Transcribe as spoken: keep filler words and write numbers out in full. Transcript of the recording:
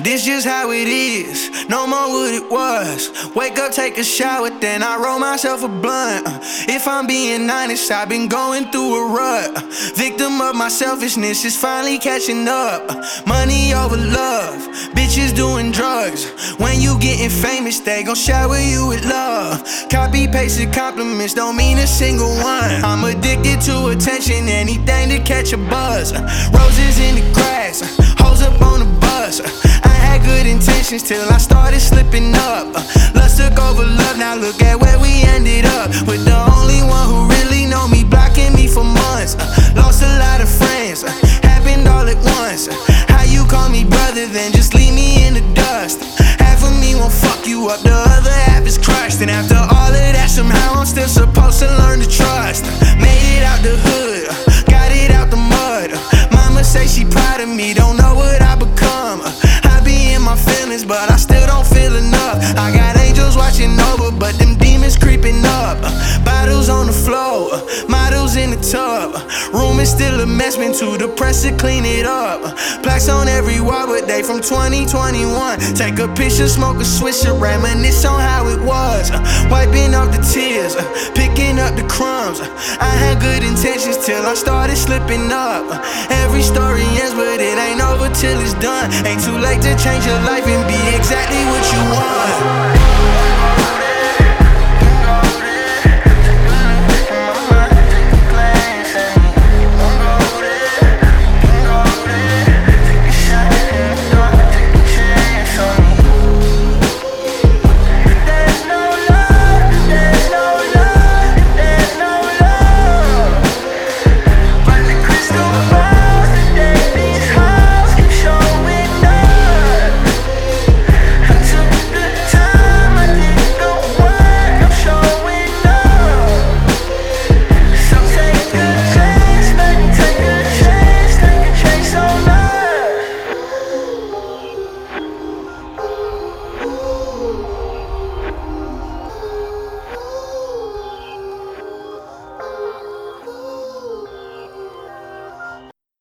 This just how it is, no more what it was. Wake up, take a shower, then I roll myself a blunt. uh, If I'm being honest, I've been going through a rut. uh, Victim of my selfishness is finally catching up. uh, Money over love, bitches doing drugs. When you getting famous, they gon' shower you with love. Copy pasted compliments don't mean a single one. I'm addicted to attention, anything to catch a buzz. uh, Roses in the grass, uh, hoes up on the bus. uh, I had good intentions till I started slipping up. uh, Lust took over love, now look at where we ended up. With the only one who really know me blocking me for months. uh, Lost a lot of friends, uh, happened all at once. uh, How you call me brother, then just leave me in the dust. Half of me won't fuck you up, the other half is crushed. And after all of that, somehow I'm still supposed to learn to trust. uh, Made it out the hood, uh, got it out the mud. uh, Mama say she proud of me, don't know what I become. uh, my feelings, but I still don't feel enough. I got angels watching over, but them demons creeping up. uh, Bottles on the floor, uh, models in the tub. uh, Room is still a mess, been too depressed to clean it up. uh, Plaques on every wall, but they from twenty twenty-one. Take a picture, smoke a swisher, reminisce on how it was. uh, Wiping off the tears, uh, picking up the crumbs. uh, I had good intentions till I started slipping up. uh, Every story ends, but it ain't over till it's done. Ain't too late to change your life and be exactly what you want.